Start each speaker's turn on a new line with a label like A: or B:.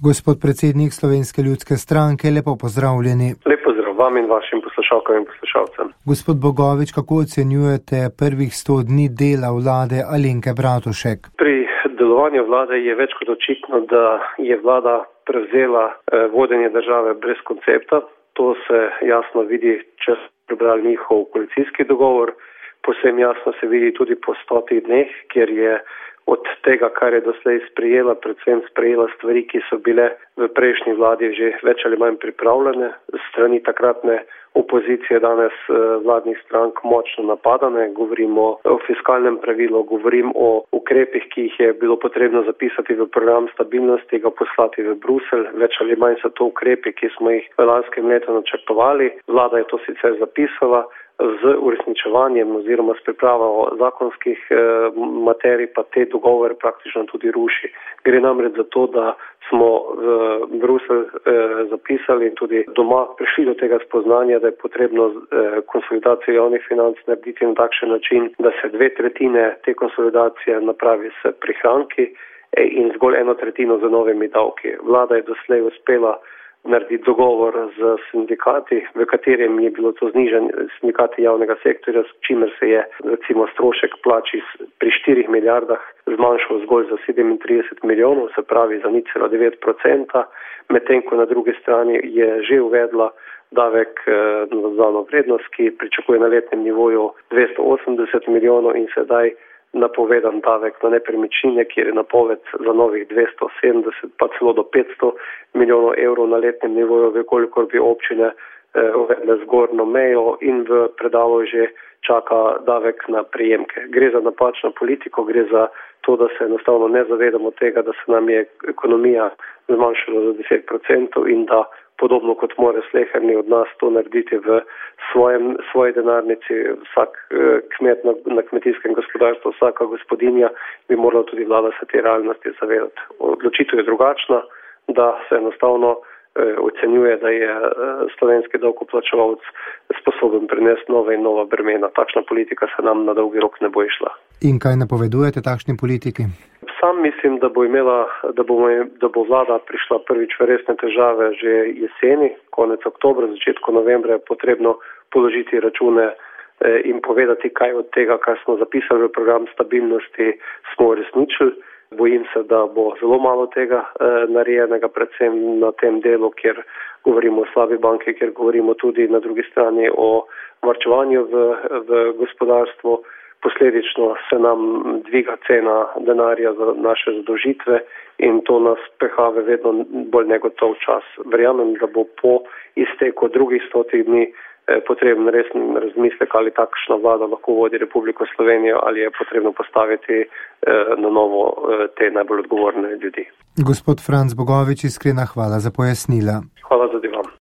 A: Gospod predsednik Slovenske ljudske stranke, lepo pozdravljeni.
B: Lep pozdrav vam in vašim poslušalkam in poslušalcem.
A: Gospod Bogovič, kako ocenjujete prvih 100 dni dela vlade Alenke Bratušek?
B: Pri delovanju vlade je več kot očitno, da je vlada prevzela vodenje države brez koncepta. To se jasno vidi, če ste prebrali njihov koalicijski dogovor. Posebno jasno se vidi tudi po 100 dneh, kjer je od tega, kar je doslej sprejela, predvsem sprejela stvari, ki so bile v prejšnji vladi že več ali manj pripravljene. Strani takratne opozicije danes vladnih strank močno napadane. Govorimo o fiskalnem pravilu, govorim o ukrepih, ki jih je bilo potrebno zapisati v program stabilnosti, ga poslati v Bruselj. Več ali manj so to ukrepi, ki smo jih v lanskem letu načrtovali. Vlada je to sicer zapisala. Z uresničevanjem oziroma s pripravo zakonskih materij pa te dogovore praktično tudi ruši. Gre namreč za to, da smo v Bruselj zapisali in tudi doma prišli do tega spoznanja, da je potrebno konsolidacijo javnih financ narediti na takšen način, da se 2/3 te konsolidacije napravi s prihranki in zgolj 1/3 z novimi davki. Vlada je doslej uspela narediti dogovor z sindikati, v katerem je bilo to znižanje sindikati javnega sektorja, s čimer se je recimo strošek plač pri 4 milijardah zmanjšal zgolj za 37 milijonov, se pravi za 0,9%, medtem ko na drugi strani je že uvedla davek na dodano vrednost, ki pričakuje na letnem nivoju 280 milijonov in sedaj napovedan davek na nepremičnine, kjer je napoved za novih 270 pa celo do 500 milijonov evrov na letnem nivoju, vekolikor bi občine uvedle zgornjo mejo in v predalu že čaka davek na prejemke. Gre za napačno politiko, gre za to, da se enostavno ne zavedamo tega, da se nam je ekonomija zmanjšala za 10% in da podobno kot mora sleherni od nas to narediti v svoji denarnici, vsak kmet na kmetijskem gospodarstvu, vsaka gospodinja bi morala tudi vlada se te realnosti zavedati. Odločitev je drugačna, da se enostavno ocenjuje, da je slovenski davkoplačevalec sposoben prenesti nove in nova bremena. Takšna politika se nam na dolgi rok ne bo išla.
A: In kaj napovedujete takšni politiki?
B: Sam mislim, da bo vlada prišla prvič v resne težave že jeseni, konec oktobra, začetku novembra je potrebno položiti račune in povedati, kaj od tega, kar smo zapisali v program stabilnosti, smo uresničili. Bojim se, da bo zelo malo tega narejenega, predvsem na tem delu, kjer govorimo o slabi banki, kjer govorimo tudi na drugi strani o varčevanju v gospodarstvu. Posledično se nam dviga cena denarja za naše zadolžitve in to nas peha v vedno bolj negotov čas. Verjamem, da bo po izteku drugih 100 dni potreben resen razmislek, ali takšna vlada lahko vodi Republiko Slovenijo ali je potrebno postaviti na novo te najbolj odgovorne ljudi.
A: Gospod Franc Bogovič, iskrena hvala za pojasnila.
B: Hvala tudi vam.